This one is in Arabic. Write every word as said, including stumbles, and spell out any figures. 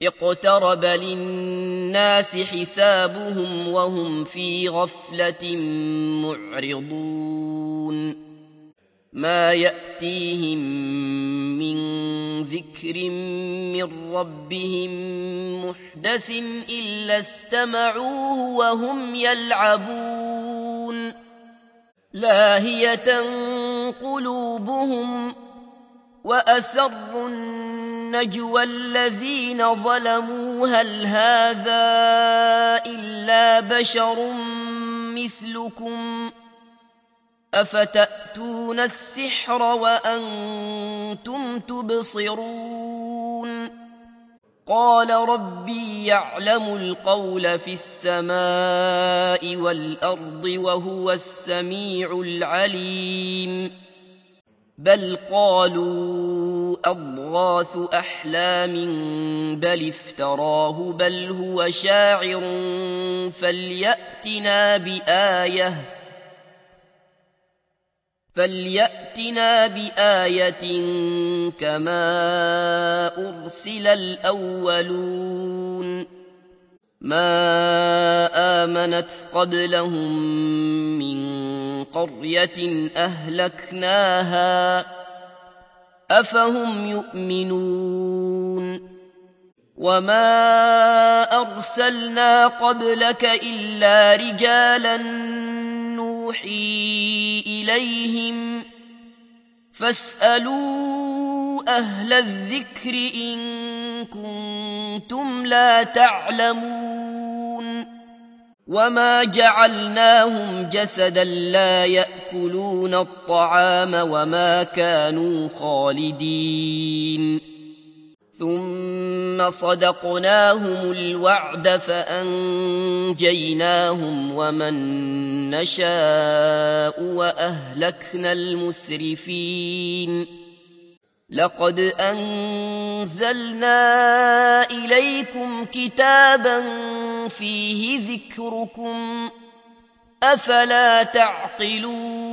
اقترب للناس حسابهم وهم في غفلة معرضون ما يأتيهم من ذكر من ربهم محدث إلا استمعوه وهم يلعبون لاهية قلوبهم وأسروا النجوى الذين ظلموا هل هذا إلا بشر مثلكم أفتأتون السحر وأنتم تبصرون قال ربي يعلم القول في السماء والأرض وهو السميع العليم بل قالوا أضغاث أحلام بل افتراه بل هو شاعر فليأتنا بآية فليأتنا بآية كما أرسل الأولون ما آمنت قبلهم من قرية أهلكناها أفهم يؤمنون وما أرسلنا قبلك إلا رجالا نوحي إليهم فاسألوا أهل الذكر إن كنتم لا تعلمون وما جعلناهم جسدا لا يأكلون الطعام وما كانوا خالدين ثم صدقناهم الوعد فأنجيناهم ومن نشاء وأهلكنا المسرفين لقد أنزلنا إليكم كتابا فيه ذكركم أفلا تعقلون